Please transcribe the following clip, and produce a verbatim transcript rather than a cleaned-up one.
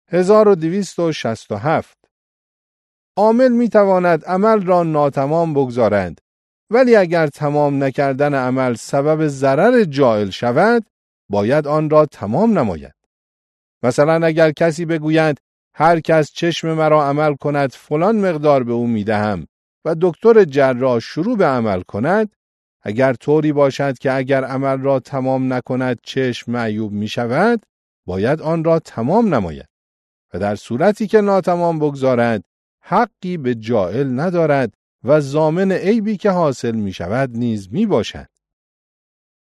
هزار و دویست و شصت و هفت. عامل می تواند عمل را ناتمام بگذارد، ولی اگر تمام نکردن عمل سبب ضرر جائل شود، باید آن را تمام نماید. مثلا اگر کسی بگوید هر کس چشم مرا عمل کند فلان مقدار به او می دهم و دکتر جراح شروع به عمل کند، اگر طوری باشد که اگر عمل را تمام نکند چشم معیوب می شود، باید آن را تمام نماید. و در صورتی که ناتمام بگذارد، حقی به جائل ندارد و ضامن عیبی که حاصل می شود نیز می باشد.